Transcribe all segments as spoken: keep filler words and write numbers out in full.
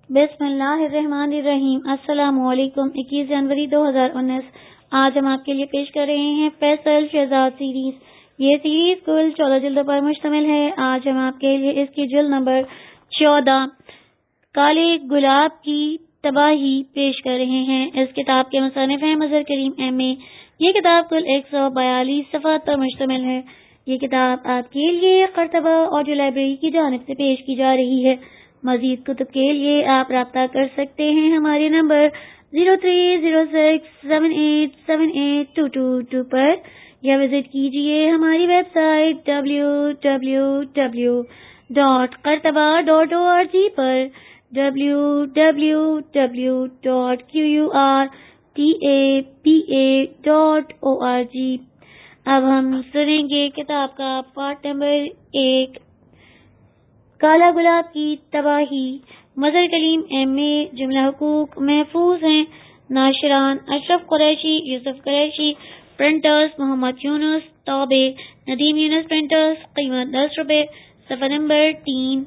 بسم اللہ الرحمن الرحیم۔ السلام علیکم۔ اکیس جنوری دو ہزار انیس۔ آج ہم آپ کے لیے پیش کر رہے ہیں فیصل شہزاد سیریز۔ یہ سیریز کل چودہ جلدوں پر مشتمل ہے۔ آج ہم آپ کے لیے اس کی جلد نمبر چودہ کالے گلاب کی تباہی پیش کر رہے ہیں۔ اس کتاب کے مصنف ہیں مظہر کریم ایم اے۔ یہ کتاب کل ایک سو بیالیس صفحات پر مشتمل ہے۔ یہ کتاب آپ کے لیے قرطبہ آڈیو لائبریری کی جانب سے پیش کی جا رہی ہے۔ مزید کتب کے لیے آپ رابطہ کر سکتے ہیں ہمارے number zero three zero six seven eight seven eight two two two پر یا وزٹ کیجیے ہماری website W W W dot Qurtuba dot O R G W W W W Q U R T A P A dot O O R جی۔ اب ہم سنیں گے کتاب کا پارٹ نمبر ایک، کالا گلاب کی تباہی۔ Mazhar Kaleem M A. جملہ حقوق محفوظ ہیں۔ ناشران اشرف قریشی، یوسف قریشی، پرنٹرز محمد یونس توبے، ندیم یونس پرنٹرز، قیمت دس روپے، صفحہ نمبر تین۔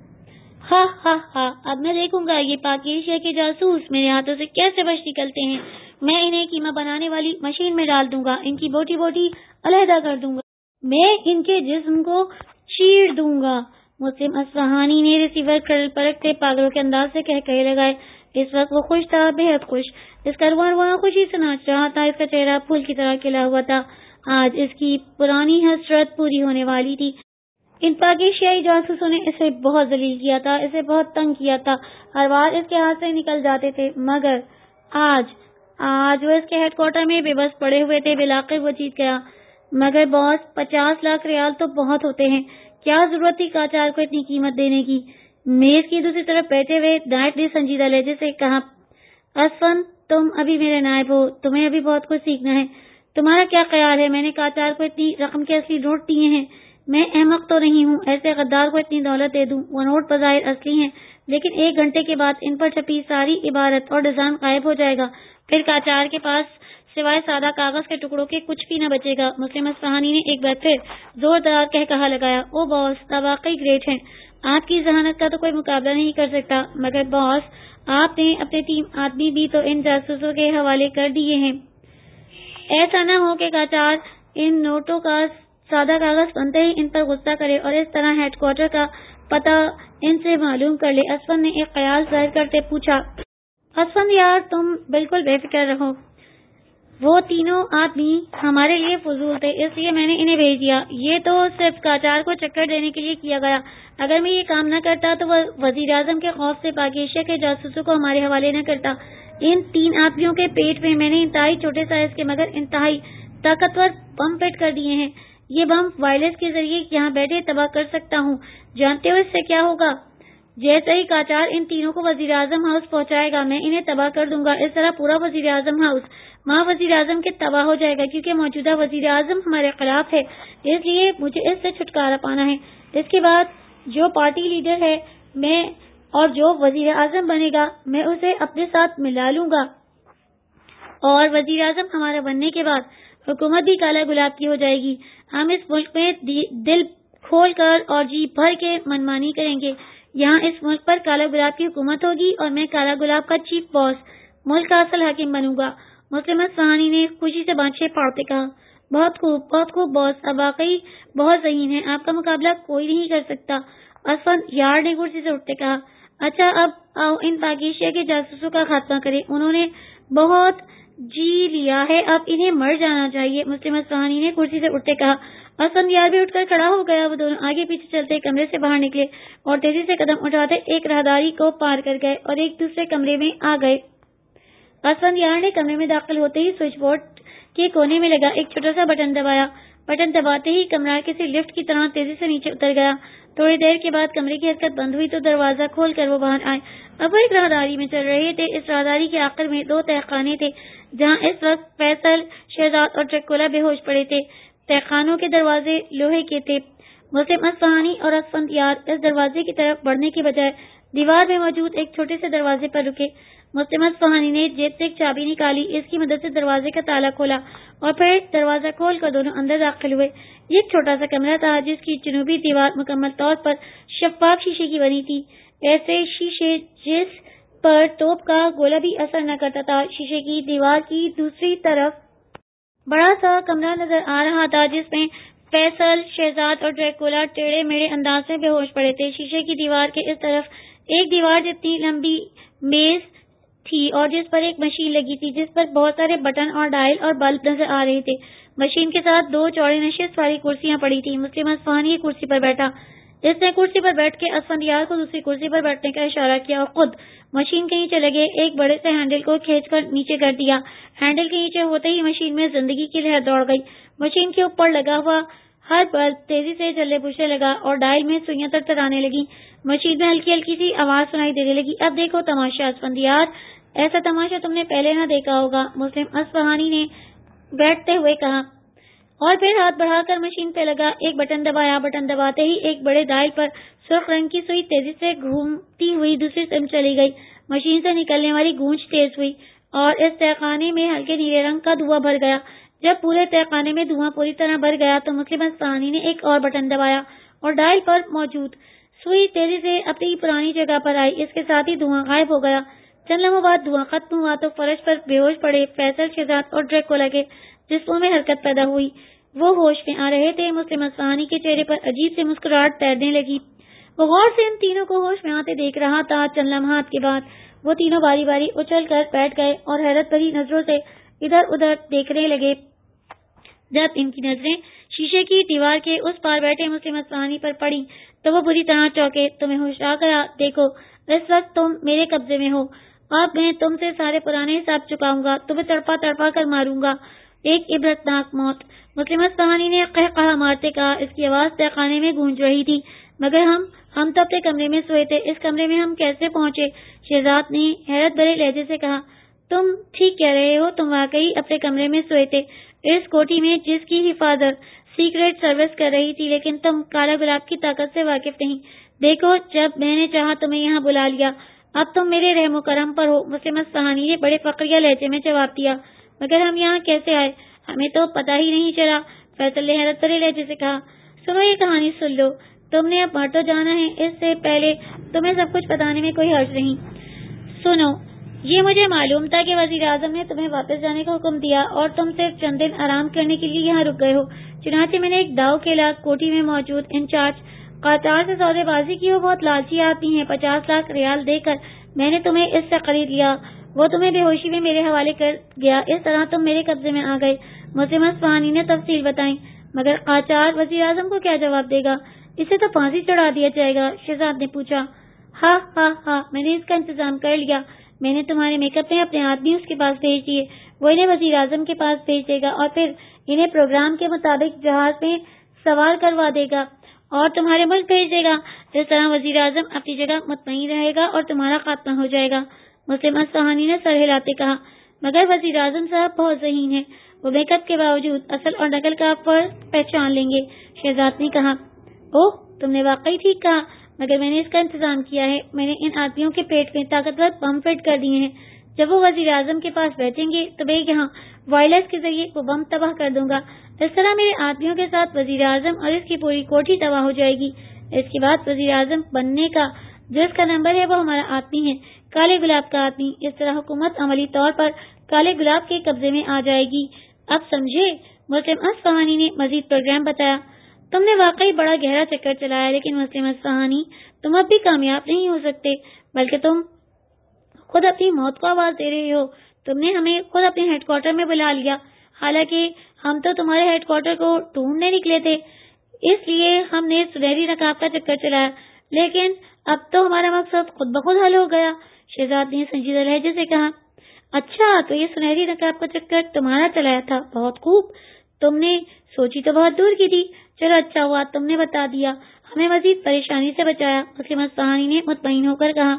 ہا ہا ہا، اب میں دیکھوں گا یہ پاک ایشیا کے جاسوس میرے ہاتھوں سے کیسے بچ نکلتے ہیں۔ میں انہیں قیمہ بنانے والی مشین میں ڈال دوں گا، ان کی بوٹی بوٹی علیحدہ کر دوں گا، میں ان کے جسم کو چیر دوں گا۔ مسلم اصفہانی نے ریسیور کرل پرکھتے پاگلوں کے انداز سے کہہ کہے لگائے۔ اس وقت وہ خوش تھا، بے حد خوش۔ اس کا رواں رواں خوشی سے ناچ رہا تھا، اس کا چہرہ پھول کی طرح کھلا ہوا تھا۔ آج اس کی پرانی حسرت پوری ہونے والی تھی۔ ان پاک ایشیائی جاسوسوں نے اسے بہت ذلیل کیا تھا، اسے بہت تنگ کیا تھا، ہر بار اس کے ہاتھ سے نکل جاتے تھے، مگر آج آج وہ اس کے ہیڈ کوارٹر میں بے بس پڑے ہوئے تھے۔ بالآخر وہ جیت گیا۔ مگر باس، پچاس لاکھ ریال تو بہت ہوتے ہیں، کیا ضرورت تھی کاچار کو اتنی قیمت دینے کی؟ میز کی دوسری طرف بیٹھے ہوئے ڈائٹ نے سنجیدہ لہجے سے کہا، اسفن، تم ابھی میرے نائب ہو، تمہیں ابھی بہت کچھ سیکھنا ہے۔ تمہارا کیا خیال ہے میں نے کاچار کو اتنی رقم کے اصلی نوٹ دیے ہیں؟ میں احمق تو نہیں ہوں ایسے غدار کو اتنی دولت دے دوں؟ وہ نوٹ بظاہر اصلی ہیں، لیکن ایک گھنٹے کے بعد ان پر چھپی ساری عبارت اور ڈیزائن غائب ہو جائے گا، پھر کاچار کے پاس سوائے سادہ کاغذ کے ٹکڑوں کے کچھ بھی نہ بچے گا۔ مسلم اصفہانی نے ایک بار پھر زوردار کہہ کہا لگایا، او باس، آپ واقعی گریٹ ہیں، آپ کی ذہانت کا تو کوئی مقابلہ نہیں کر سکتا، مگر باس، آپ نے اپنے تین آدمی بھی تو ان جاسوسوں کے حوالے کر دیے ہیں۔ ایسا نہ ہو کہ کاچار ان نوٹوں کا سادہ کاغذ بنتے ہی ان پر غصہ کرے اور اس طرح ہیڈ کوارٹر کا پتہ ان سے معلوم کر لے۔ اسفن نے ایک خیال ظاہر کرتے پوچھا، اسفن یار، تم بالکل بے فکر رہو، وہ تینوں آدمی ہمارے لیے فضول تھے، اس لیے میں نے انہیں بھیج دیا۔ یہ تو صرف کاچار کو چکر دینے کے لیے کیا گیا، اگر میں یہ کام نہ کرتا تو وہ وزیر اعظم کے خوف سے پاک ایشیا کے جاسوسوں کو ہمارے حوالے نہ کرتا۔ ان تین آدمیوں کے پیٹ میں میں نے انتہائی چھوٹے سائز کے مگر انتہائی طاقتور بم فٹ کر دیے ہیں۔ یہ بم وائرلیس کے ذریعے یہاں بیٹھے تباہ کر سکتا ہوں۔ جانتے ہو اس سے کیا ہوگا؟ جیسے ہی کاچار ان تینوں کو وزیر اعظم ہاؤس پہنچائے گا، میں انہیں تباہ کر دوں گا، اس طرح پورا وزیر اعظم ہاؤس وہاں وزیر اعظم کے تباہ ہو جائے گا، کیونکہ موجودہ وزیر اعظم ہمارے خلاف ہے، اس لیے مجھے اس سے چھٹکارا پانا ہے۔ اس کے بعد جو پارٹی لیڈر ہے میں اور جو وزیر اعظم بنے گا میں اسے اپنے ساتھ ملا لوں گا، اور وزیر اعظم ہمارا بننے کے بعد حکومت بھی کالا گلاب کی ہو جائے گی۔ ہم اس ملک میں دل کھول کر اور جی بھر کے منمانی کریں گے۔ یہاں اس ملک پر کالا گلاب کی حکومت ہوگی اور میں کالا گلاب کا چیف باس، ملک کا اصل حاکم بنوں گا۔ مسلم اصفہانی نے خوشی سے بانچیں پھاڑتے کہا، بہت خوب، بہت خوب باس، اب واقعی بہت ذہین ہے، آپ کا مقابلہ کوئی نہیں کر سکتا۔ اسفن یار نے کرسی سے اٹھتے کہا، اچھا اب آؤ ان پاک ایشیا کے جاسوسوں کا خاتمہ کریں، انہوں نے بہت جی لیا ہے، اب انہیں مر جانا چاہیے۔ مسلم اصفہانی نے کرسی سے اٹھتے کہا۔ اسفن یار بھی اٹھ کر کھڑا ہو گیا۔ وہ دونوں آگے پیچھے چلتے کمرے سے باہر نکلے اور تیزی سے قدم اٹھاتے ایک راہداری کو پار کر گئے اور ایک دوسرے کمرے میں آ گئے۔ اسفن یار نے کمرے میں داخل ہوتے ہی سوئچ بورڈ کے کونے میں لگا ایک چھوٹا سا بٹن دبایا۔ بٹن دباتے ہی کمرہ کسی لفٹ کی طرح تیزی سے نیچے اتر گیا۔ تھوڑی دیر کے بعد کمرے کی حرکت بند ہوئی تو دروازہ کھول کر وہ باہر آئے۔ اب وہ ایک راہداری میں چل رہے تھے۔ اس راہداری کے آخر میں دو تہہ خانے تھے جہاں اس وقت فیصل شہزاد اور ڈریکولا بے ہوش پڑے تھے۔ تہہ خانوں کے دروازے لوہے کے تھے۔ مسلم اصفہانی اور اسفند یار اس دروازے کی طرف بڑھنے کے بجائے دیوار میں موجود ایک چھوٹے سے دروازے پر رکے۔ مسلم اصفہانی نے جیب سے ایک چابی نکالی، اس کی مدد سے دروازے کا تالا کھولا اور پھر دروازہ کھول کر دونوں اندر داخل ہوئے۔ یہ ایک چھوٹا سا کمرہ تھا جس کی جنوبی دیوار مکمل طور پر شفاف شیشے کی بنی تھی۔ ایسے شیشے جس پر توپ کا گولہ بھی اثر نہ کرتا تھا۔ شیشے کی دیوار کی دوسری طرف بڑا سا کمرہ نظر آ رہا تھا جس میں فیصل، شہزاد اور ڈریکولا ٹیڑھے میڑھے انداز میں بے ہوش پڑے تھے۔ شیشے کی دیوار کے اس طرف ایک دیوار جتنی لمبی میز تھی اور جس پر ایک مشین لگی تھی جس پر بہت سارے بٹن اور ڈائل اور بلب نظر آ رہے تھے۔ مشین کے ساتھ دو چوڑی نشست والی کرسیاں پڑی تھیں۔ مسلم اصفہانی ایک کرسی پر بیٹھا۔ اس نے کرسی پر بیٹھ کے اسفندیار کو دوسری کرسی پر بیٹھنے کا اشارہ کیا اور خود مشین کے نیچے لگے ایک بڑے سے ہینڈل کو کھینچ کر نیچے کر دیا۔ ہینڈل کے نیچے ہوتے ہی مشین میں زندگی کی لہر دوڑ گئی۔ مشین کے اوپر لگا ہوا ہر بلب تیزی سے جلنے بجھنے لگا اور ڈائل میں سوئیاں تڑتڑانے لگی۔ مشین میں ہلکی ہلکی سی آواز سنائی دینے لگی۔ اب دیکھو تماشا اسفندیار، ایسا تماشا تم نے پہلے نہ دیکھا ہوگا، مسلم اصفہانی نے بیٹھتے ہوئے کہا، اور پھر ہاتھ بڑھا کر مشین پہ لگا ایک بٹن دبایا۔ بٹن دباتے ہی ایک بڑے ڈائل پر سرخ رنگ کی سوئی تیزی سے گھومتی ہوئی دوسری سمت چلی گئی۔ مشین سے نکلنے والی گونج تیز ہوئی اور اس تہخانے میں ہلکے نیلے رنگ کا دھواں بھر گیا۔ جب پورے تہخانے میں دھواں پوری طرح بھر گیا تو مسلم اصفہانی نے ایک اور بٹن دبایا اور ڈائل پر موجود سوئی تیزی سے اپنی پرانی جگہ پر آئی۔ اس کے ساتھ ہی دھواں غائب ہو گیا۔ چند لمحوں بعد دھواں ختم ہوا تو فرش پر بے ہوش پڑے فیصل، شہزاد اور ڈریکولا کے جسموں میں حرکت پیدا ہوئی۔ وہ ہوش میں آ رہے تھے۔ مسلم اصفہانی کے چہرے پر عجیب سی مسکراہٹ تیرنے لگی۔ وہ غور سے ان تینوں کو ہوش میں آتے دیکھ رہا تھا۔ چند لمحات کے بعد وہ تینوں باری باری اچھل کر بیٹھ گئے اور حیرت بھری نظروں سے ادھر ادھر دیکھنے لگے۔ جب ان کی نظریں شیشے کی دیوار کے اس پار بیٹھے مسلم اصفہانی پر پڑی تو وہ بری طرح چونکے۔ تمہیں ہوش آ گیا؟ دیکھو اس وقت تم میرے قبضے میں ہو۔ اب میں تم سے سارے پرانے حساب چکاؤں گا، تمہیں تڑپا تڑپا کر ماروں گا، ایک عبرتناک موت۔ مسلم اصفہانی نے قہقہا مارتے کہا۔ اس کی آواز تہخانے میں گونج رہی تھی۔ مگر ہم ہم تو اپنے کمرے میں سوئے تھے، اس کمرے میں ہم کیسے پہنچے؟ شہزاد نے حیرت بھرے لہجے سے کہا۔ تم ٹھیک کہہ رہے ہو، تم واقعی اپنے کمرے میں سوئے تھے، اس کوٹھی میں جس کی حفاظت سیکریٹ سروس کر رہی تھی، لیکن تم کالا گلاب کی طاقت سے واقف نہیں۔ دیکھو جب میں نے چاہا تمہیں یہاں بلا لیا، اب تم میرے رحم و کرم پر ہو۔ مسلم اصفہانی نے بڑے فقریہ لہجے میں جواب دیا۔ مگر ہم یہاں کیسے آئے؟ ہمیں تو پتہ ہی نہیں چلا، فیصل نے حیرت بھرے لہجے سے کہا۔ سنو یہ کہانی سن لو، تم نے اب مر تو جانا ہے، اس سے پہلے تمہیں سب کچھ بتانے میں کوئی حرج نہیں۔ سنو، یہ مجھے معلوم تھا کہ وزیر اعظم نے تمہیں واپس جانے کا حکم دیا اور تم صرف چند دن آرام کرنے کے لیے یہاں رک گئے ہو۔ چنانچہ میں نے ایک داؤ کھیلا، کوٹھی میں موجود انچارج قاچار سے سودے بازی کی۔ وہ بہت لالچی آدمی ہے، پچاس لاکھ ریال دے کر میں نے تمہیں اس سے خرید لیا، وہ تمہیں بے ہوشی میں میرے حوالے کر گیا، اس طرح تم میرے قبضے میں آ گئے۔ مسلم اصفہانی نے تفصیل بتائی۔ مگر قاچار وزیر اعظم کو کیا جواب دے گا؟ اسے تو پھانسی چڑھا دیا جائے گا، شہزاد نے پوچھا۔ ہاں ہاں ہاں میں نے اس کا انتظام کر لیا، میں نے تمہارے میک اپ میں اپنے آدمی اس کے پاس بھیج دیے، وہ انہیں وزیر اعظم کے پاس بھیج دے گا اور پھر انہیں پروگرام کے مطابق جہاز میں سوار کروا دے گا اور تمہارے ملک بھیج دے گا۔ اس طرح وزیر اعظم اپنی جگہ مطمئن رہے گا اور تمہارا خاتمہ ہو جائے گا۔ مسلم اصفہانی نے سر ہلاتے کہا۔ مگر وزیر اعظم صاحب بہت ذہین ہے، وہ میک اپ کے باوجود اصل اور نقل کا فرق پہچان لیں گے، شہزاد نے کہا۔ اوہ تم نے واقعی ٹھیک کہا، مگر میں نے اس کا انتظام کیا ہے، میں نے ان آدمیوں کے پیٹ میں طاقتور بم فٹ کر دیے ہیں، جب وہ وزیر اعظم کے پاس بیٹھیں گے تو میں یہاں وائرلیس کے ذریعے وہ بم تباہ کر دوں گا۔ اس طرح میرے آدمیوں کے ساتھ وزیر اعظم اور اس کی پوری کوٹھی تباہ ہو جائے گی۔ اس کے بعد وزیر اعظم بننے کا جس کا نمبر ہے وہ ہمارا آدمی ہے، کالے گلاب کا آدمی۔ اس طرح حکومت عملی طور پر کالے گلاب کے قبضے میں آ جائے گی۔ اب سمجھے؟ مسلم اصفہانی نے مزید پروگرام بتایا۔ تم نے واقعی بڑا گہرا چکر چلایا، لیکن مسلم اصفہانی تم اب بھی کامیاب نہیں ہو سکتے، بلکہ تم خود اپنی موت کو آواز دے رہے ہو۔ تم نے ہمیں خود اپنے ہیڈ کوارٹر میں بلا لیا، حالانکہ ہم تو تمہارے ہیڈ کوارٹر کو ڈھونڈنے نکلے تھے، اس لیے ہم نے سنہری نقاب کا چکر چلایا، لیکن اب تو ہمارا مقصد خود بخود حل ہو گیا، شہزاد نے سنجیدہ لہجے سے کہا۔ اچھا تو یہ سنہری نقاب کا چکر تمہارا چلایا تھا، بہت خوب، تم نے سوچی تو بہت دور کی تھی، چلو اچھا ہوا تم نے بتا دیا، ہمیں مزید پریشانی سے بچایا، مسلم اصفہانی نے مطمئن ہو کر کہا۔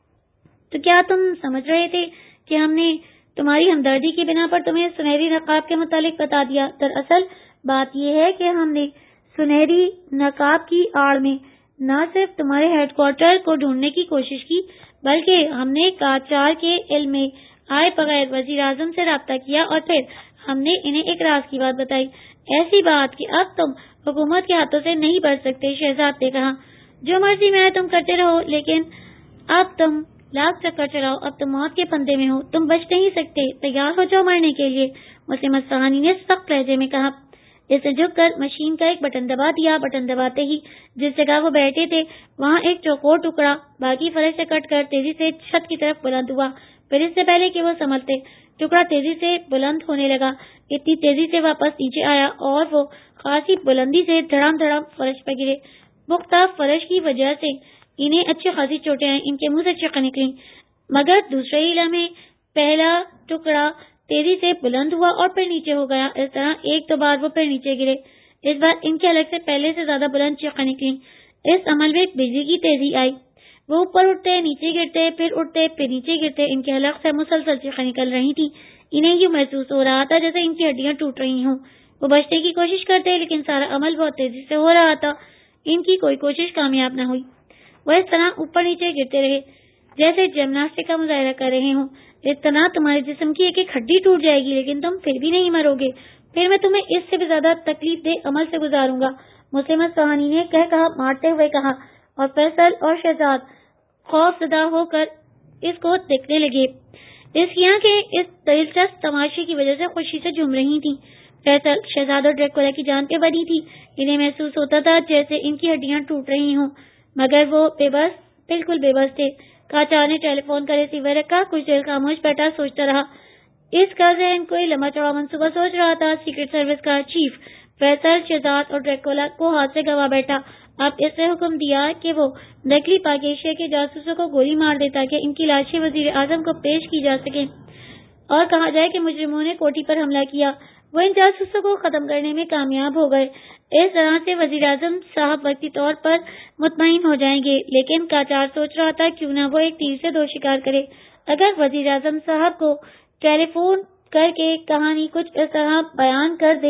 تو کیا تم سمجھ رہے تھے کہ ہم نے تمہاری ہمدردی کی بنا پر تمہیں سنہری نقاب کے متعلق بتا دیا؟ دراصل بات یہ ہے کہ ہم نے سنہری نقاب کی آڑ میں نہ صرف تمہارے ہیڈ کوارٹر کو ڈھونڈنے کی کوشش کی، بلکہ ہم نے قاچار کے علم میں آئے بغیر وزیر اعظم سے رابطہ کیا اور پھر ہم نے انہیں ایک راز کی بات بتائی، ایسی بات کہ اب تم حکومت کے ہاتھوں سے نہیں بچ سکتے، شہزاد نے کہا۔ جو مرضی میں تم کرتے رہو، لیکن اب تم لاکھ چکر چلاؤ، اب تم موت کے پندے میں ہو، تم بچ نہیں سکتے، تیار ہو جاؤ مرنے کے لیے، مسلمت سہانی نے سخت لہجے میں کہا۔ اس نے جھک کر مشین کا ایک بٹن دبا دیا۔ بٹن دباتے ہی جس جگہ وہ بیٹھے تھے وہاں ایک چوکور ٹکڑا باقی فرش سے کٹ کر تیزی سے چھت کی طرف بلند ہوا۔ پھر اس سے پہلے کہ وہ سنبھلتے ٹکڑا تیزی سے بلند ہونے لگا، اتنی تیزی سے واپس نیچے آیا اور وہ خاصی بلندی سے دھڑام دھڑام فرش پر گرے۔ پختہ فرش کی وجہ سے انہیں اچھی خاصی چوٹیں آئیں، ان کے منہ سے چیخیں نکلیں، مگر دوسرے ہی لمحے پہلا ٹکڑا تیزی سے بلند ہوا اور پھر نیچے ہو گیا۔ اس طرح ایک دو بار وہ پھر نیچے گرے۔ اس بار ان کے حلق سے پہلے سے زیادہ بلند چیخیں نکلیں۔ اس عمل میں بجلی کی تیزی آئی، وہ اوپر اٹھتے، نیچے گرتے، پھر اٹھتے، پھر نیچے گرتے۔ ان کے حلق سے مسلسل چیخیں نکل رہی تھی۔ انہیں یہ محسوس ہو رہا تھا جیسے ان کی ہڈیاں ٹوٹ رہی ہوں۔ وہ بچنے کی کوشش کرتے لیکن سارا عمل بہت تیزی سے ہو رہا تھا، ان کی کوئی کوشش کامیاب نہ ہوئی۔ وہ اس طرح اوپر نیچے گرتے رہے جیسے جمناسٹک کا مظاہرہ کر رہے ہوں۔ اس طرح تمہارے جسم کی ایک ایک ہڈی ٹوٹ جائے گی لیکن تم پھر بھی نہیں مرو گے، پھر میں تمہیں اس سے بھی زیادہ تکلیف دہ عمل سے گزاروں گا، مسلمت سہانی نے کہہ کہا مارتے ہوئے کہا، اور فیصل اور شہزاد خوف زدہ ہو کر اس کو دیکھنے لگے۔ اس کی آنکھیں اس دلچسپ تماشے کی وجہ سے خوشی سے جھوم رہی تھیں۔ فیصل، شہزاد اور ڈریکولا کی جان پہ بنی تھی، انہیں محسوس ہوتا تھا جیسے ان کی ہڈیاں ٹوٹ رہی ہوں، مگر وہ بے بس، بالکل بے بس تھے۔ کاچار نے ٹیلی فون کا ریسیور رکھا، کچھ دیر خاموش بیٹھا سوچتا رہا۔ اس کا ذہن کوئی لمبا چوڑا منصوبہ سوچ رہا تھا۔ سیکرٹ سروس کا چیف فیصل شہزاد اور ڈریکولا کو ہاتھ سے گوا بیٹھا۔ اب اس نے حکم دیا کہ وہ نقلی پاک ایشیا کے جاسوسوں کو گولی مار دے تاکہ ان کی لاشیں وزیر اعظم کو پیش کی جا سکیں اور کہا جائے کہ مجرموں نے کوٹھی پر حملہ کیا۔ وہ ان جاسوسوں کو ختم کرنے میں کامیاب ہو گئے۔ اس طرح سے وزیر اعظم صاحب وقتی طور پر مطمئن ہو جائیں گے، لیکن کاچار سوچ رہا تھا کیوں نہ وہ ایک تیر سے دو شکار کرے۔ اگر وزیر اعظم صاحب کو ٹیلی فون کر کے کہانی کچھ اس طرح بیان کر دے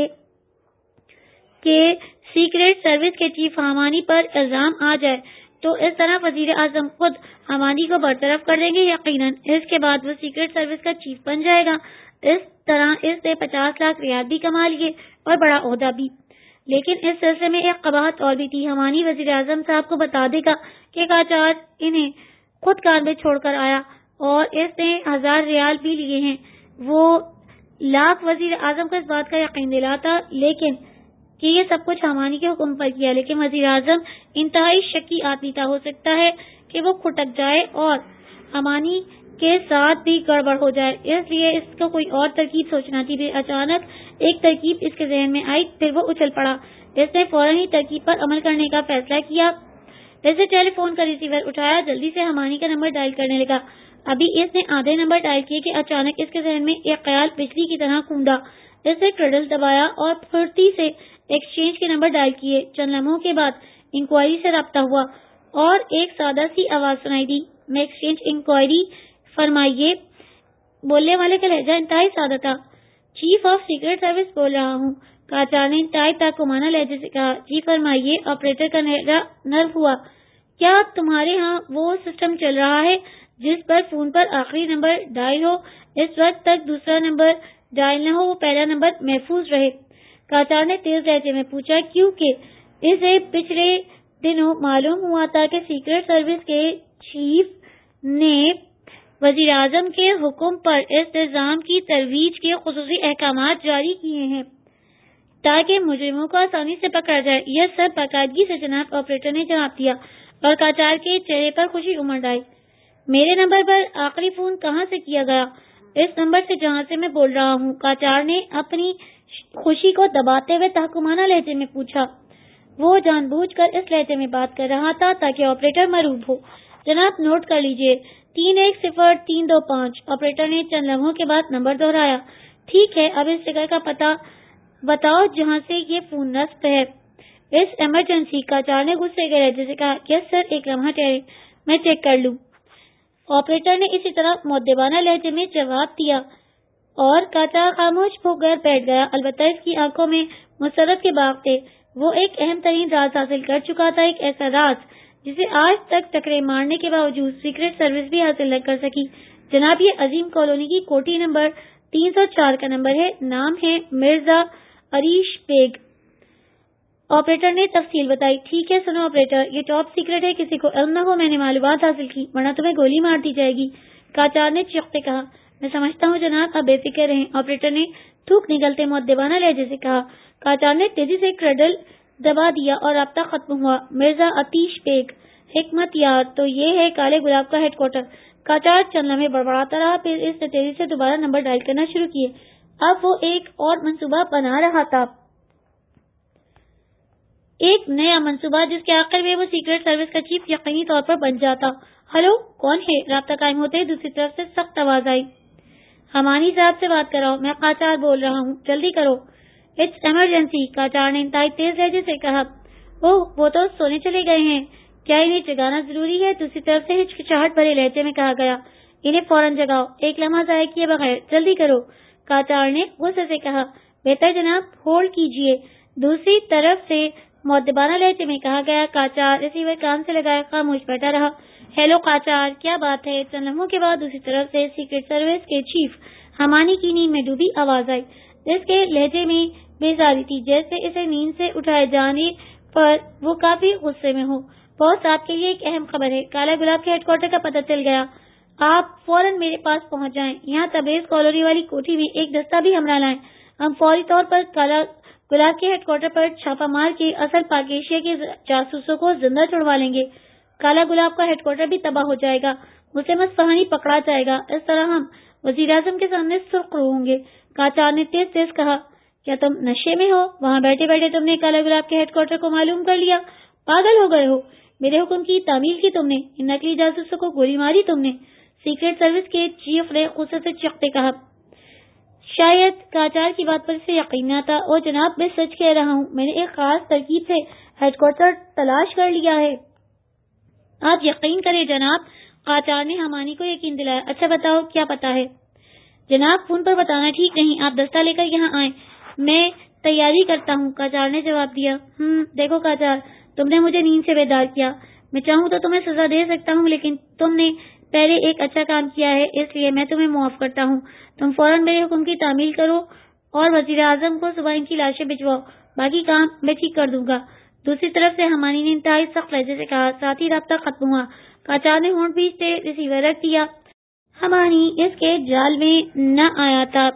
کہ سیکرٹ سروس کے چیف حمانی پر الزام آ جائے تو اس طرح وزیر اعظم خود حمانی کو برطرف کر دیں گے یقیناً۔ اس کے بعد وہ سیکرٹ سروس کا چیف بن جائے گا۔ اس طرح اس نے پچاس لاکھ ریال بھی کما لیے اور بڑا عہدہ بھی۔ لیکن اس سلسلے میں ایک قباحت اور بھی تھی۔ حمانی وزیر اعظم صاحب کو بتا دے گا کہ کاچار انہیں خود کار میں چھوڑ کر آیا اور اس نے ہزار ریال بھی لیے ہیں۔ وہ لاکھ وزیر اعظم کو اس بات کا یقین دلاتا لیکن کہ یہ سب کچھ حمانی کے حکم پر کیا، لیکن وزیر اعظم انتہائی شکی آدمی تھا، ہو سکتا ہے کہ وہ کھٹک جائے اور حمانی کے ساتھ بھی گڑبڑ ہو جائے، اس لیے اس کو کوئی اور ترکیب سوچنا تھی۔ پھر اچانک ایک ترکیب اس کے ذہن میں آئی، پھر وہ اچھل پڑا۔ اس نے فوراً ہی ترکیب پر عمل کرنے کا فیصلہ کیا۔ اس نے ٹیلی فون کا ریسیور اٹھایا، جلدی سے حمانی کا نمبر ڈائل کرنے لگا۔ ابھی اس نے آدھے نمبر ڈائل کیے کہ اچانک اس کے ذہن میں ایک خیال بجلی کی طرح کوندا۔ اس نے کرڈل دبایا اور پھرتی سے ایکسچینج کے نمبر ڈائل کیے۔ چند لمحوں کے بعد انکوائری سے رابطہ ہوا اور ایک سادہ سی آواز سنائی دی، میں ایکسچینج انکوائری فرمائیے۔ بولنے والے کا لہجہ انتہائی سادہ تھا۔ چیف آف سیکرٹ سروس بول رہا ہوں، کاچار نے انتہائی تاکمانہ لہجے سے کہا۔ جی فرمائیے۔ آپریٹر کا لہجہ نرم ہوا۔ کیا تمہارے ہاں وہ سسٹم چل رہا ہے جس پر فون پر آخری نمبر ڈائل ہو، اس وقت تک دوسرا نمبر ڈائل نہ ہو، وہ پہلا نمبر محفوظ رہے؟ کاچار نے تیز لہجے میں پوچھا، کیونکہ اسے پچھلے دنوں معلوم ہوا تھا کہ سیکرٹ سروس کے چیف نے وزیر اعظم کے حکم پر اس نظام کی ترویج کے خصوصی احکامات جاری کیے ہیں تاکہ مجرموں کو آسانی سے پکڑا جائے۔ یہ سب باقاعدگی سے جناب آپریٹر نے جواب دیا اور کاچار کے چہرے پر خوشی امڑ آئی۔ میرے نمبر پر آخری فون کہاں سے کیا گیا؟ اس نمبر سے جہاں سے میں بول رہا ہوں، کاچار نے اپنی خوشی کو دباتے ہوئے تحکمانہ لہجے میں پوچھا۔ وہ جان بوجھ کر اس لہجے میں بات کر رہا تھا تاکہ آپریٹر مرعوب ہو۔ جناب نوٹ کر لیجئے، تین ایک صفر تین دو پانچ۔ آپریٹر نے چند لمحوں کے بعد نمبر دہرایا۔ ٹھیک ہے، اب اس جگہ کا پتہ بتاؤ جہاں سے یہ فون نصب ہے۔ اس ایمرجنسی، کاچار نے غصے کے لہجے سے کہا۔ یس سر، ایک لمحہ ٹھہرے، میں چیک کر لوں۔ آپریٹر نے اسی طرح مؤدبانہ لہجے میں جواب دیا اور کاچار خاموش ہو کر بیٹھ گیا۔ البتہ اس کی آنکھوں میں مسرت کے باغ تھے۔ وہ ایک اہم ترین راز حاصل کر چکا تھا، ایک ایسا راز جسے آج تک ٹکرے مارنے کے باوجود سیکرٹ سروس بھی حاصل نہ کر سکی۔ جناب، یہ عظیم کالونی کی کوٹھی نمبر تین سو چار کا نمبر ہے، نام ہے مرزا عریش بیگ۔ آپریٹر نے تفصیل بتائی۔ ٹھیک ہے سنو آپریٹر، یہ ٹاپ سیکرٹ ہے، کسی کو علم نہ ہو میں نے معلومات حاصل کی ورنہ تمہیں گولی مار دی جائے گی۔ کاچار نے چیختے کہا۔ میں سمجھتا ہوں جناب، آپ بے فکر رہیں، آپریٹر نے تھوک نکلتے مؤدبانہ لہجے سے کہا۔ کاچار نے تیزی سے کرڈل دبا دیا اور رابطہ ختم ہوا۔ مرزا آتیش بیگ، حکمت یار، تو یہ ہے کالے گلاب کا ہیڈ کوارٹر۔ کاچار چند لمحے بڑبڑاتا رہا، پھر اس نے تیزی سے دوبارہ نمبر ڈائل کرنا شروع کیے۔ اب وہ ایک اور منصوبہ بنا رہا تھا، ایک نیا منصوبہ جس کے آخر میں وہ سیکرٹ سروس کا چیف یقینی طور پر بن جاتا۔ ہلو، کون ہے؟ رابطہ قائم ہوتے ہی دوسری طرف سے سخت آواز آئی۔ ہمانی صاحب سے بات کراؤ، میں کاچار بول رہا ہوں، جلدی کرو۔ اٹس ایمرجنسی، کاچار نے انتہائی تیز لہجے سے کہا۔ اوہ، وہ تو سونے چلے گئے ہیں، کیا انہیں جگانا ضروری ہے؟ دوسری طرف سے ہچکچاہٹ بھرے لہجے میں کہا گیا۔ انہیں فوراً جگاؤ، ایک لمحہ ضائع کیے بغیر، جلدی کرو، کاچار نے غصے سے کہا۔ بہتر جناب، ہولڈ کیجیے، دوسری طرف سے مؤدبانہ لہجے میں کہا گیا۔ کاچار ریسیور کان سے لگائے خاموش بیٹھا رہا۔ ہیلو کاچار، کیا بات ہے؟ چند لمحوں کے بعد دوسری طرف سے سیکرٹ سروس کے چیف ہمانی کی نیند میں ڈوبی آواز آئی۔ اس کے لہجے میں بیزاری تھی، جیسے اسے نیند سے اٹھائے جانے پر وہ کافی غصے میں ہو۔ باس، آپ کے لیے ایک اہم خبر ہے، کالا گلاب کے ہیڈ کوارٹر کا پتہ چل گیا، آپ فوراً میرے پاس پہنچ جائیں، یہاں تبریز کالونی والی کوٹھی میں ایک دستہ بھی ہمراہ لائیں، ہم فوری طور پر کالا گلاب کے ہیڈ کوارٹر پر چھاپہ مار کے اصل پاک ایشیا کے جاسوسوں کو زندہ چھڑوا لیں گے۔ کالا گلاب کا ہیڈ کوارٹر بھی تباہ ہو جائے گا، مسلم اصفہانی پکڑا جائے گا، اس طرح ہم وزیر اعظم کے سامنے سرخ رو ہوں گے۔ کاچار نے تیز تیز کہا۔ کیا تم نشے میں ہو؟ وہاں بیٹھے بیٹھے تم نے کالا گلاب کے ہیڈ کوارٹر کو معلوم کر لیا؟ پاگل ہو گئے ہو؟ میرے حکم کی تعمیل کی تم نے، ان نقلی جاسوسوں کو گولی ماری تم نے، سیکرٹ سروس کے چیف نے غصے سے چیختے کہا۔ شاید کاچار کی بات پر اسے یقین نہ تھا۔ اور جناب، میں سچ کہہ رہا ہوں، میں نے ایک خاص ترکیب سے ہیڈ کوارٹر تلاش کر لیا ہے۔ آپ یقین کریں جناب، کاچار نے ہمانی کو یقین دلایا۔ اچھا بتاؤ، کیا پتا ہے؟ جناب، فون پر بتانا ٹھیک نہیں، آپ دستہ لے کر یہاں آئیں، میں تیاری کرتا ہوں، کاچار نے جواب دیا۔ ہم دیکھو کاچار، تم نے مجھے نیند سے بیدار کیا، میں چاہوں تو تمہیں سزا دے سکتا ہوں، لیکن تم نے پہلے ایک اچھا کام کیا ہے، اس لیے میں تمہیں معاف کرتا ہوں۔ تم فوراً میرے حکم کی تعمیل کرو اور وزیر اعظم کو صبح ان کی لاشیں بھجواؤ، باقی کام میں ٹھیک کر دوں گا۔ دوسری طرف سے ہمانی نے انتہائی سخت لہجے سے کہا۔ ساتھ ہی رابطہ ختم ہوا۔ کاچار نے ہونٹ بھیجتے ریسیور رکھ دیا۔ ہمانی اس کے جال میں نہ آیا تھا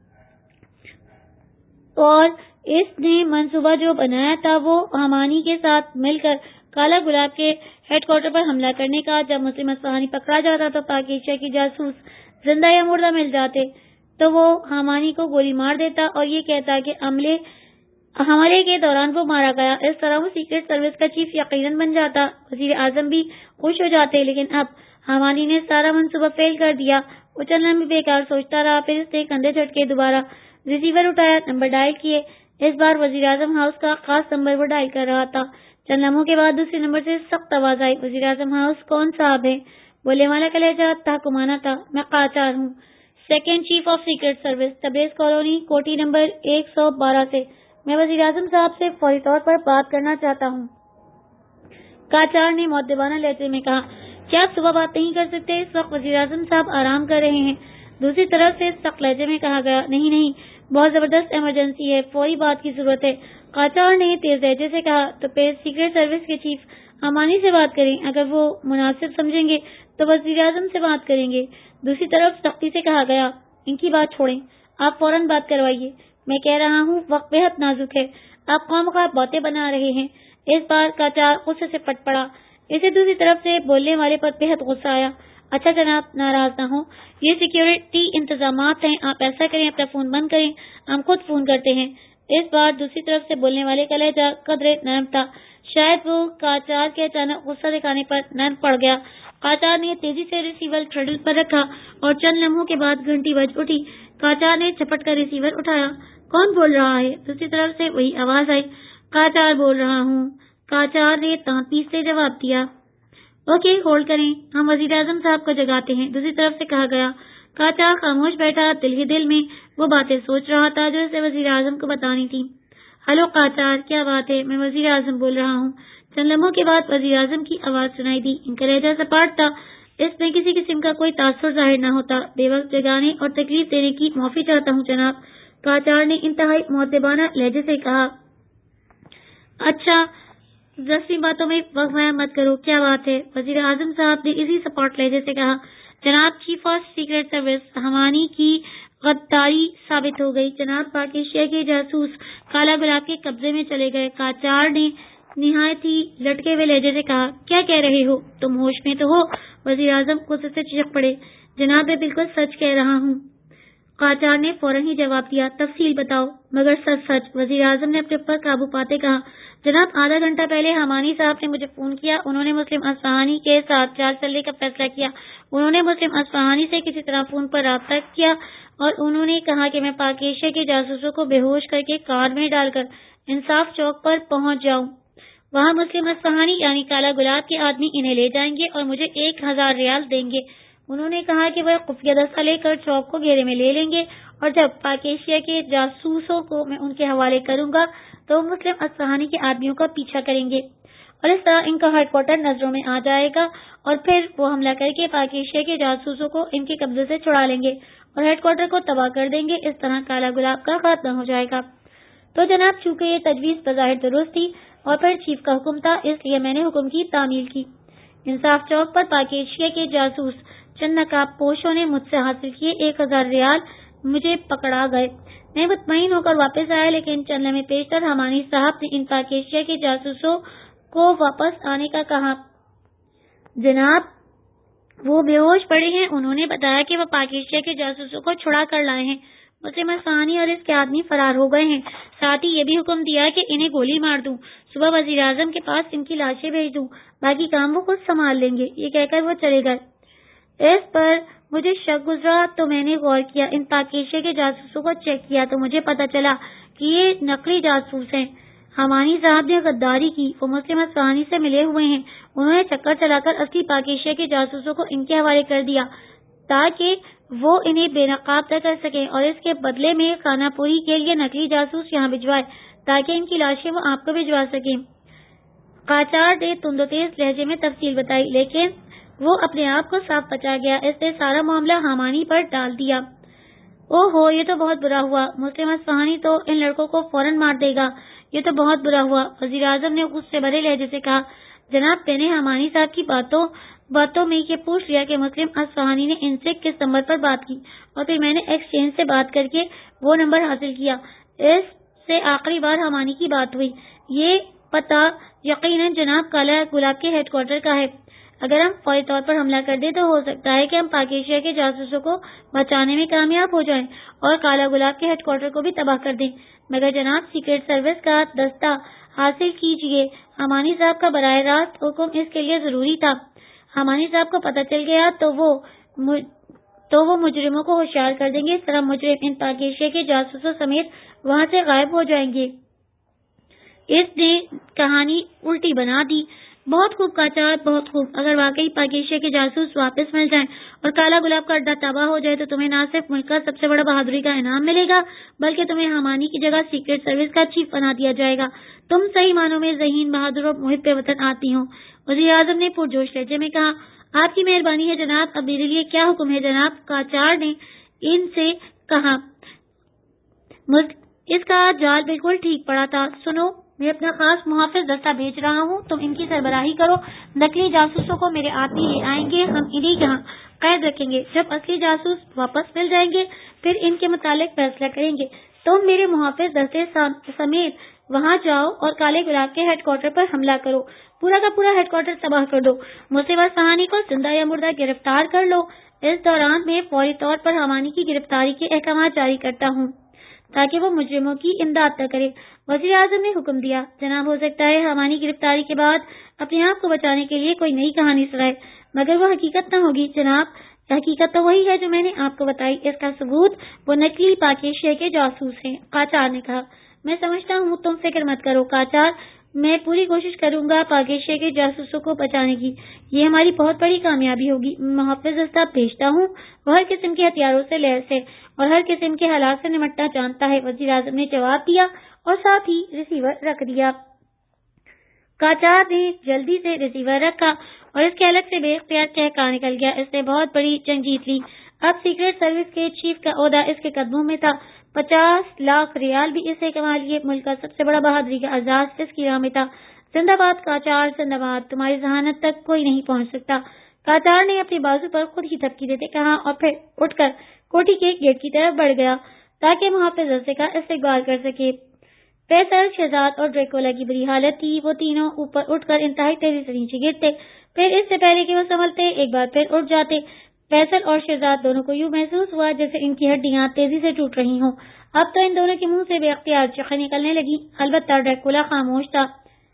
اور اس نے منصوبہ جو بنایا تھا وہ ہمانی کے ساتھ مل کر کالا گلاب کے ہیڈ کوارٹر پر حملہ کرنے کا۔ جب مسلم اصفہانی پکڑا جاتا تو پاک ایشیا کی جاسوس زندہ یا مردہ مل جاتے تو وہ ہمانی کو گولی مار دیتا اور یہ کہتا کہ عملے حملے کے دوران وہ مارا گیا۔ اس طرح وہ سیکرٹ سروس کا چیف یقیناً بن جاتا، وزیر اعظم بھی خوش ہو جاتے۔ لیکن اب ہمانی نے سارا منصوبہ فیل کر دیا۔ وہ چند لمحے بیکار سوچتا رہا، پھر اس نے کندھے جھٹکے دوبارہ ریسیور اٹھایا، نمبر ڈائل کیے۔ اس بار وزیر اعظم ہاؤس کا خاص نمبر وہ ڈائل کر رہا تھا۔ چند لمحوں کے بعد دوسرے نمبر سے سخت آواز آئی۔ وزیر اعظم ہاؤس، کون صاحب ہے؟ بولنے والا کا لہجہ تحکمانہ تھا۔ میں کاچار ہوں، second chief of secret service, Tabriz colony, کوٹھی نمبر ایک سو بارہ سے۔ میں وزیر اعظم صاحب سے فوری طور پر بات کرنا چاہتا ہوں، کاچار نے مؤدبانہ لہجے میں کہا۔ کیا آپ صبح بات نہیں کر سکتے؟ اس وقت وزیر اعظم صاحب آرام کر رہے ہیں، دوسری طرف سے سخت لہجے میں کہا گیا۔ نہیں نہیں، بہت زبردست ایمرجنسی ہے، فوری بات کی ضرورت ہے، کاچار نے تیز لہجے سے کہا۔ تو پھر سیکرٹ سروس کے چیف ہمانی سے بات کریں، اگر وہ مناسب سمجھیں گے تو وزیر اعظم سے بات کریں گے، دوسری طرف سختی سے کہا گیا۔ ان کی بات چھوڑیں، آپ فوراً بات کروائیے، میں کہہ رہا ہوں وقت بہت نازک ہے، آپ خواہ مخواہ باتیں بنا رہے ہیں۔ اس بار کاچار غصے سے پٹ پڑا، اسے دوسری طرف سے بولنے والے پر بہت غصہ آیا۔ اچھا جناب، ناراض نہ ہوں، یہ سیکیورٹی انتظامات ہیں، آپ ایسا کریں، اپنا فون بند کریں، ہم خود فون کرتے ہیں۔ اس بار دوسری طرف سے بولنے والے کا لہجہ قدرے نرم تھا، شاید وہ کاچار کے اچانک غصہ دکھانے پر نرم پڑ گیا۔ کاچار نے تیزی سے ریسیور تھرڈل پر رکھا اور چند لمحوں کے بعد گھنٹی بج اٹھی۔ کاچار نے جھپٹ کر ریسیور اٹھایا۔ کون بول رہا ہے؟ دوسری طرف سے وہی آواز آئی۔ کاچار بول رہا ہوں، کاچار نے تانتیز سے جواب دیا۔ اوکے، ہولڈ کریں، ہم وزیر اعظم صاحب کو جگاتے ہیں، دوسری طرف سے کہا گیا۔ کاچار خاموش بیٹھا، دل ہی دل میں وہ باتیں سوچ رہا تھا جو اسے وزیر اعظم کو بتانی تھی۔ ہلو کاچار، کیا بات ہے؟ میں وزیر اعظم بول رہا ہوں۔ چند لمحوں کے بعد وزیر اعظم کی آواز سنائی دی، ان کا لہجہ سپاٹ تھا، اس میں کسی قسم کا کوئی تاثر ظاہر نہ ہوتا۔ بے وقت جگانے اور تکلیف دینے کی معافی چاہتا ہوں جناب، کاچار نے انتہائی مؤدبانہ لہجے سے کہا۔ اچھا دسویں باتوں میں وقفہ مت کرو، کیا بات ہے؟ وزیر اعظم صاحب نے اسی سپورٹ لہجے سے کہا، جناب chief of secret service Hamani کی غداری ثابت ہو گئی، جناب پاک ایشیا کے جاسوس کالا گلاب کے قبضے میں چلے گئے۔ قاچار نے نہایت ہی لٹکے ہوئے لہجے سے کہا، کیا کہہ رہے ہو؟ تم ہوش میں تو ہو؟ وزیر اعظم غصے سے چیخ پڑے، جناب میں بالکل سچ کہہ رہا ہوں۔ قاچار نے فوراً ہی جواب دیا، تفصیل بتاؤ مگر سچ سچ۔ وزیر اعظم نے اپنے اوپر قابو پاتے کہا، جناب آدھا گھنٹہ پہلے حمانی صاحب نے مجھے فون کیا، انہوں نے مسلم اصفہانی کے ساتھ چال چلنے کا فیصلہ کیا، انہوں نے مسلم اصفہانی سے کسی طرح فون پر رابطہ کیا اور انہوں نے کہا کہ میں پاک ایشیا کے جاسوسوں کو بے ہوش کر کے کار میں ڈال کر انصاف چوک پر پہنچ جاؤں، وہاں مسلم اصفہانی یعنی کالا گلاب کے آدمی انہیں لے جائیں گے اور مجھے ایک ہزار ریال دیں گے۔ انہوں نے کہا کہ وہ خفیہ دستہ لے کر چوک کو گھیرے میں لے لیں گے اور جب پاک ایشیا کے جاسوسوں کو میں ان کے حوالے کروں گا تو وہ مسلم اصفہانی کے آدمیوں کا پیچھا کریں گے اور اس طرح ان کا ہیڈ کوارٹر نظروں میں آ جائے گا اور پھر وہ حملہ کر کے پاک ایشیا کے جاسوسوں کو ان کے قبضے سے چھڑا لیں گے اور ہیڈ کوارٹر کو تباہ کر دیں گے۔ اس طرح کالا گلاب کا خاتمہ ہو جائے گا۔ تو جناب چونکہ یہ تجویز بظاہر درست تھی اور پھر چیف کا حکم تھا، اس لیے میں نے حکم کی تعمیل کی۔ انصاف چوک پر پاک ایشیا کے جاسوس چند نقاب پوشوں نے مجھ سے حاصل کیے ایک ہزار ریال مجھے پکڑا گئے۔ میں مطمئن ہو کر واپس آیا، لیکن چند لمحے پیشتر حمانی صاحب نے ان پاک ایشیا کے جاسوسوں کو واپس آنے کا کہا۔ جناب وہ بے ہوش پڑے ہیں، انہوں نے بتایا کہ وہ پاک ایشیا کے جاسوسوں کو چھڑا کر لائے ہیں، مسلم اصفہانی اور اس کے آدمی فرار ہو گئے ہیں، ساتھ ہی یہ بھی حکم دیا کہ انہیں گولی مار دوں، صبح وزیر اعظم کے پاس ان کی لاشیں بھیج دوں، باقی کام وہ خود سنبھال لیں گے۔ یہ کہہ کر وہ چلے گئے۔ اس پر مجھے شک گزرا تو میں نے غور کیا، ان پاک ایشیا کے جاسوسوں کو چیک کیا تو مجھے پتا چلا کہ یہ نقلی جاسوس ہیں۔ حمانی صاحب نے غداری کی، وہ مسلم اصفہانی سے ملے ہوئے ہیں، انہوں نے چکر چلا کر اصلی پاک ایشیا کے جاسوسوں کو ان کے حوالے کر دیا تاکہ وہ انہیں بے نقاب تک کر سکیں اور اس کے بدلے میں خانہ پوری کے لیے نقلی جاسوس یہاں بھجوائے تاکہ ان کی لاشیں وہ آپ کو بھجوا سکیں۔ قاچار نے تند و تیز لہجے میں تفصیل بتائی، لیکن وہ اپنے آپ کو صاف بچا گیا، اس نے سارا معاملہ حمانی پر ڈال دیا۔ او ہو، یہ تو بہت برا ہوا، مسلم اصفہانی تو ان لڑکوں کو فوراً مار دے گا، یہ تو بہت برا ہوا۔ وزیر اعظم نے غصے بھرے لہجے سے کہا، جناب میں نے حمانی صاحب کی باتوں باتوں میں یہ پوچھ لیا کہ مسلم اصفہانی نے ان سے کس نمبر پر بات کی اور پھر میں نے ایکسچینج سے بات کر کے وہ نمبر حاصل کیا، اس سے آخری بار حمانی کی بات ہوئی۔ یہ پتہ یقیناً جناب کالا گلاب کے ہیڈ کوارٹر کا ہے، اگر ہم فوری طور پر حملہ کر دیں تو ہو سکتا ہے کہ ہم پاک ایشیا کے جاسوسوں کو بچانے میں کامیاب ہو جائیں اور کالا گلاب کے ہیڈ کوارٹر کو بھی تباہ کر دیں، مگر جناب سیکرٹ سروس کا دستہ حاصل کیجیے، حمانی صاحب کا براہ راست حکم اس کے لیے ضروری تھا۔ حمانی صاحب کو پتہ چل گیا تو وہ تو وہ مجرموں کو ہوشیار کر دیں گے، اس طرح مجرم ان پاک ایشیا کے جاسوسوں سمیت وہاں سے غائب ہو جائیں گے۔ اس نے کہانی الٹی بنا دی۔ بہت خوب قاچار، بہت خوب، اگر واقعی پاک ایشیا کے جاسوس واپس مل جائیں اور کالا گلاب کا اڈا تباہ ہو جائے تو تمہیں نہ صرف ملک کا سب سے بڑا بہادری کا انعام ملے گا بلکہ تمہیں حمانی کی جگہ سیکرٹ سروس کا چیف بنا دیا جائے گا، تم صحیح معنوں میں ذہین، بہادر اور محب وطن آتی ہو۔ وزیر اعظم نے پرجوش لہجے میں کہا، آپ کی مہربانی ہے جناب، اب میرے لیے کیا حکم ہے جناب؟ قاچار نے ان سے کہا، اس کا جال بالکل ٹھیک پڑا تھا، سنو، میں اپنا خاص محافظ دستہ بھیج رہا ہوں، تم ان کی سربراہی کرو، نقلی جاسوسوں کو میرے آدمی لے آئیں گے، ہم انہیں یہاں قید رکھیں گے، جب اصلی جاسوس واپس مل جائیں گے پھر ان کے متعلق فیصلہ کریں گے۔ تم میرے محافظ دستے سمیت وہاں جاؤ اور کالے گلاب کے ہیڈ کوارٹر پر حملہ کرو، پورا کا پورا ہیڈ کوارٹر تباہ کر دو، مسلم اصفہانی کو زندہ یا مردہ گرفتار کر لو۔ اس دوران میں فوری طور پر حمانی کی گرفتاری کے احکامات جاری کرتا ہوں تاکہ وہ مجرموں کی امداد نہ کرے۔ وزیر اعظم نے حکم دیا، جناب ہو سکتا ہے حمانی گرفتاری کے بعد اپنے آپ کو بچانے کے لیے کوئی نئی کہانی سنائے، مگر وہ حقیقت نہ ہوگی جناب، حقیقت تو وہی ہے جو میں نے آپ کو بتائی، اس کا ثبوت وہ نقلی پاک ایشیا کے جاسوس ہیں۔ قاچار نے کہا، میں سمجھتا ہوں، تم فکر مت کرو قاچار، میں پوری کوشش کروں گا پاک ایشیا کے جاسوسوں کو بچانے کی، یہ ہماری بہت بڑی کامیابی ہوگی۔ محافظ دستہ بھیجتا ہوں، وہ ہر قسم کے ہتھیاروں سے لیس ہے اور ہر قسم کے حالات سے نمٹنا جانتا ہے، وزیر اعظم نے جواب دیا اور ساتھ ہی ریسیور رکھ دیا۔ قاچار نے جلدی سے ریسیور رکھا اور اس کے الگ سے بے اختیار چہکا نکل گیا، اس نے بہت بڑی جنگ جیت لی، اب سیکرٹ سروس کے چیف کا عہدہ اس کے قدموں میں تھا۔ پچاس لاکھ ریال بھی اسے کما لیے۔ ملک کا سب سے بڑا بہادری کا اعزاز اس کی راہ میں تھا۔ زندہ باد قاچار، زندہ باد، تمہاری ذہانت تک کوئی نہیں پہنچ سکتا۔ قاچار نے اپنی بازو پر خود ہی تھپکی دیتے کہا اور پھر اٹھ کر کوٹھی کے گیٹ کی طرف بڑھ گیا تاکہ محافظ دستے کا استقبال کر سکے۔ فیصل، شہزاد اور ڈریکولا کی بری حالت تھی۔ وہ تینوں اوپر اٹھ کر انتہائی تیزی سے نیچے گرتے، پھر اس سے پہلے کہ وہ سنبھلتے ایک بار پھر اٹھ جاتے۔ فیصل اور شہزاد دونوں کو یوں محسوس ہوا جیسے ان کی ہڈیاں تیزی سے ٹوٹ رہی ہوں۔ اب تو ان دونوں کے منہ سے بے اختیار چیخیں نکلنے لگی، البتہ ڈریکولا خاموش تھا۔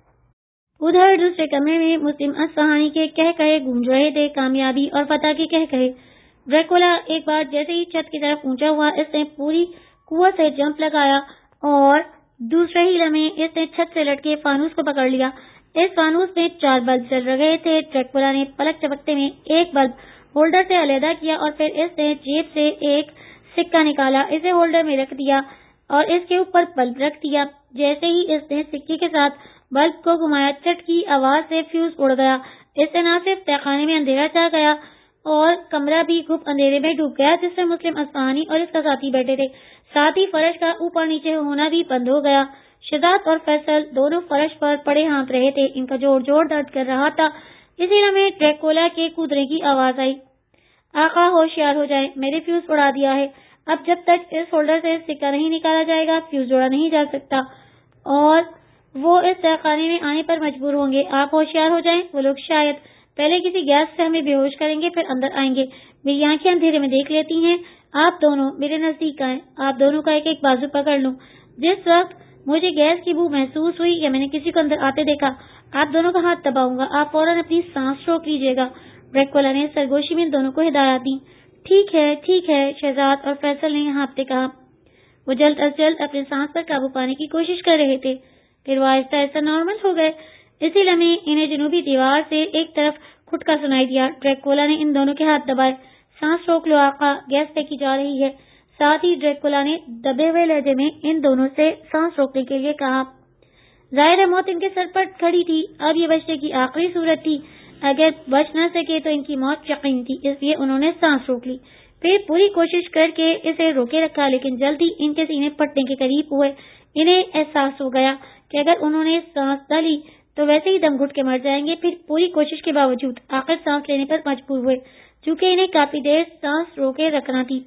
ادھر دوسرے کمرے میں مسلم اصفہانی کے قہقہے گونج رہے تھے، کامیابی اور فتح کے قہقہے۔ ڈریکولا ایک بار جیسے ہی چھت کی طرف اونچا ہوا، اس نے پوری قوت سے جمپ لگایا اور دوسرے ہی لمحے اس نے چھت سے لٹکے فانوس کو پکڑ لیا۔ اس فانوس میں چار بلب جل رہے تھے۔ ڈریکولا نے پلک جھپکتے میں ایک بلب ہولڈر سے علیحدہ کیا اور پھر اس نے جیب سے ایک سکہ نکالا، اسے ہولڈر میں رکھ دیا اور اس کے اوپر بلب رکھ دیا۔ جیسے ہی اس نے سکے کے ساتھ بلب کو گھمایا، چٹ کی آواز سے فیوز اڑ گیا۔ اس سے نہ صرف تہخانے میں اندھیرا چھا گیا اور کمرہ بھی گھپ اندھیرے میں ڈوب گیا جس میں مسلم اصفہانی اور اس کا ساتھی بیٹھے تھے۔ ساتھ ہی فرش کا اوپر نیچے ہونا بھی بند ہو گیا۔ شہزاد اور فیصل دونوں فرش پر پڑے ہانپ رہے تھے، ان کا جوڑ جوڑ درد کر رہا تھا۔ اسی لمحے ڈریکولا کے کودنے کی آواز آئی۔ آقا ہوشیار ہو جائیں، میرے فیوز اڑا دیا ہے۔ اب جب تک اس ہولڈر سے سکہ نہیں نکالا جائے گا فیوز جوڑا نہیں جا سکتا اور وہ اس تہخانے میں آنے پر مجبور ہوں گے۔ آپ ہوشیار ہو جائیں، وہ لوگ شاید پہلے کسی گیس سے ہمیں بے ہوش کریں گے، پھر اندر آئیں گے۔ میری آنکھیں اندھیرے میں دیکھ لیتی ہیں۔ آپ دونوں میرے نزدیک آئیں، آپ دونوں کا ایک ایک بازو پکڑ لوں۔ جس وقت مجھے گیس کی بو محسوس ہوئی یا میں نے کسی کو اندر آتے دیکھا، آپ دونوں کا ہاتھ دباؤں گا، آپ فوراً اپنی سانس روک لیجیے گا۔ ڈریکولا نے سرگوشی میں دونوں کو ہدایات دی۔ ٹھیک ہے ٹھیک ہے، شہزاد اور فیصل نے ہانپتے کہا۔ وہ جلد از جلد اپنی سانس پر قابو پانے کی کوشش کر رہے تھے، پھر وہ آہستہ آہستہ نارمل ہو گئے۔ اسی لمحے انہیں جنوبی دیوار سے ایک طرف کھٹکا سنائی دیا۔ ڈریکولا نے ان دونوں کے ہاتھ دبائے۔ سانس روک لو آقا، گیس پھینکی جا رہی ہے۔ ساتھ ہی ڈریکولا نے دبے ہوئے لہجے میں ان دونوں سے سانس روکنے کے لیے کہا۔ ظاہر ہے موت ان کے سر پر کھڑی تھی، اب یہ بچنے کی آخری صورت تھی۔ اگر بچ نہ سکے تو ان کی موت یقینی تھی، اس لیے انہوں نے سانس روک لی، پھر پوری کوشش کر کے اسے روکے رکھا، لیکن جلد ہی ان کے سینے پھٹنے کے قریب ہوئے۔ انہیں احساس ہو گیا کہ اگر انہوں نے سانس نہ لی تو ویسے ہی دم گھٹ کے مر جائیں گے۔ پھر پوری کوشش کے باوجود آخر سانس لینے پر مجبور ہوئے، چونکہ انہیں کافی دیر سانس روکے رکھنا تھی،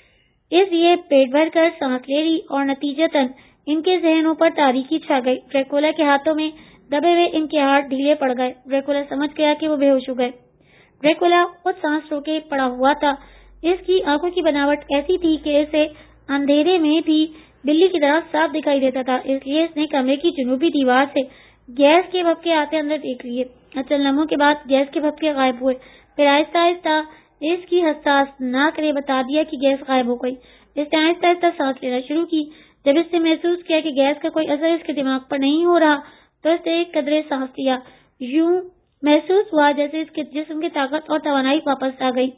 اس لیے پیٹ بھر کر سانس لے لی اور نتیجتاً ان کے ذہنوں پر تاریکی چھا گئی۔ ڈریکولا کے ہاتھوں میں دبے ہوئے ان کے ہاتھ ڈھیلے پڑ گئے۔ ڈریکولا سمجھ گیا کہ وہ بے ہوش ہو گئے۔ ڈریکولا خود سانس روکے پڑا ہوا تھا۔ اس کی آنکھوں کی بناوٹ ایسی تھی کہ اسے اندھیرے میں بھی بلی کی طرح صاف دکھائی دیتا تھا، اس لیے اس نے کمرے کی جنوبی دیوار سے گیس کے بھپکے آتے اندر دیکھ لیے۔ اچل لمحوں کے بعد گیس کے بھپکے غائب ہوئے، پھر آہستہ آہستہ اس کی حساس ناک نے بتا دیا کہ گیس غائب ہو گئی۔ اس نے آہستہ آہستہ سانس لینا شروع کی۔ جب اس نے محسوس کیا کہ گیس کا کوئی اثر اس کے دماغ پر نہیں ہو رہا تو اس نے ایک قدرے سانس لیا۔ یوں محسوس ہوا جیسے اس کے جسم کی طاقت اور توانائی واپس آ گئی۔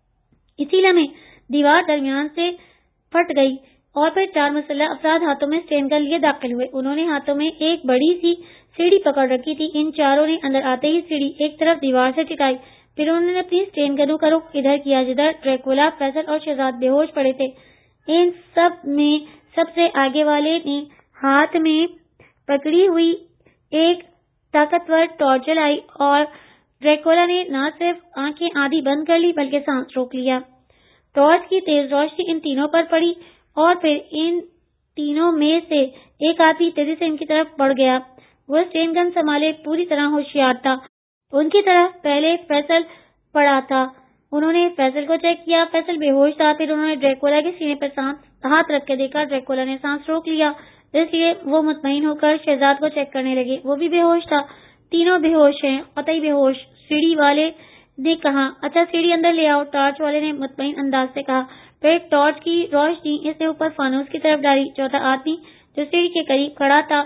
اسی لمحے دیوار درمیان سے پھٹ گئی اور پھر چار مسلح افراد ہاتھوں میں اسٹین گن لیے داخل ہوئے۔ انہوں نے ہاتھوں میں ایک بڑی سی سیڑھی پکڑ رکھی تھی۔ ان چاروں نے اندر آتے ہی سیڑھی ایک طرف دیوار سے ٹکائی، پھر انہوں نے اپنی اسٹین گنوں کا رخ ادھر کیا جدھر ڈریکولا، فیصل اور شہزاد بے ہوش پڑے تھے۔ ان سب میں سب سے آگے والے نے ہاتھ میں پکڑی ہوئی ایک طاقتور ٹارچ جلائی اور ڈریکولا نے نہ صرف آنکھیں آدھی بند کر لی بلکہ سانس روک لیا۔ ٹارچ کی تیز روشنی ان تینوں پر پڑی اور پھر ان تینوں میں سے ایک آدمی تیزی سے ان کی طرف بڑھ گیا۔ وہ اسٹین گن سنبھالے پوری طرح ہوشیار تھا۔ ان کی طرف پہلے فیصل پڑا تھا۔ انہوں نے فیصل کو چیک کیا، فیصل بے ہوش تھا۔ پھر انہوں نے ڈریکولا کے سینے پر سانس ہاتھ رکھ کے دیکھا، ڈریکولا نے سانس روک لیا، اس لیے وہ مطمئن ہو کر شہزاد کو چیک کرنے لگے، وہ بھی بے ہوش تھا۔ تینوں بے ہوش ہیں، قطعی بے ہوش، سیڑھی والے نے کہا۔ اچھا سیڑھی اندر لے آؤ، ٹارچ والے نے مطمئن انداز سے کہا۔ پھر ٹارچ کی روشنی اس نے اوپر فانوس کی طرف ڈالی۔ چوتھا آدمی جو سیڑھی کے قریب کھڑا تھا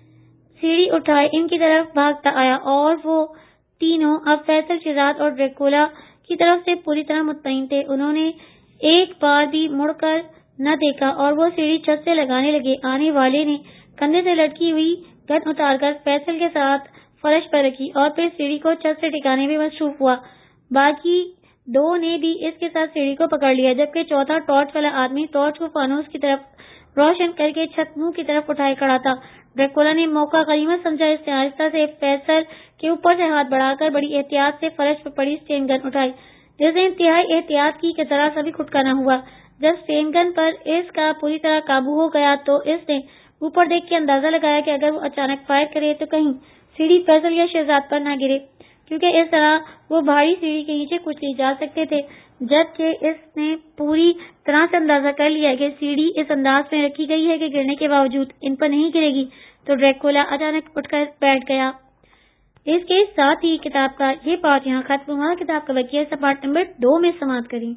سیڑھی اٹھائے ان کی طرف بھاگتا آیا اور وہ تینوں اب فیصل، شہزاد اور ڈریکولا کی طرف سے پوری طرح مطمئن تھے۔ انہوں نے ایک بار بھی مڑ کر نہ دیکھا اور وہ سیڑھی چھت سے لگانے لگے۔ آنے والے نے کندھے سے لٹکی ہوئی گن اتار کر فیصل کے ساتھ فرش پر رکھی اور پھر سیڑھی کو چھت سے ٹکانے میں مصروف ہوا۔ باقی دو نے بھی اس کے ساتھ سیڑھی کو پکڑ لیا، جبکہ چوتھا ٹارچ والا آدمی ٹارچ کو فانوس کی طرف روشن کر کے چھت منہ کی طرف اٹھائے کھڑا تھا۔ ڈریکولا نے موقع غنیمت سمجھا، اس نے آہستہ سے فیصل کے اوپر سے ہاتھ بڑھا کر بڑی احتیاط سے فرش پر پڑی اسٹین گن اٹھائی۔ اس نے انتہائی احتیاط کی کہ ذرا سا بھی کھٹکا نہ ہوا۔ جب اسٹین گن پر اس کا پوری طرح قابو ہو گیا تو اس نے اوپر دیکھ کے اندازہ لگایا کہ اگر وہ اچانک فائر کرے تو کہیں سیڑھی فیصل یا شہزاد پر نہ گرے، کیونکہ اس طرح وہ بھاری سیڑھی کے نیچے کچھ لے جا سکتے تھے۔ جبکہ اس نے پوری طرح سے اندازہ کر لیا کہ سیڑھی اس انداز میں رکھی گئی ہے کہ گرنے کے باوجود ان پر نہیں گرے گی، تو ڈریکولا اچانک اٹھ کر بیٹھ گیا۔ اس کے ساتھ ہی کتاب کا یہ پارٹ یہاں ختم ہوا۔ کتاب کا بقیہ حصہ پارٹ نمبر دو میں سماعت کریں۔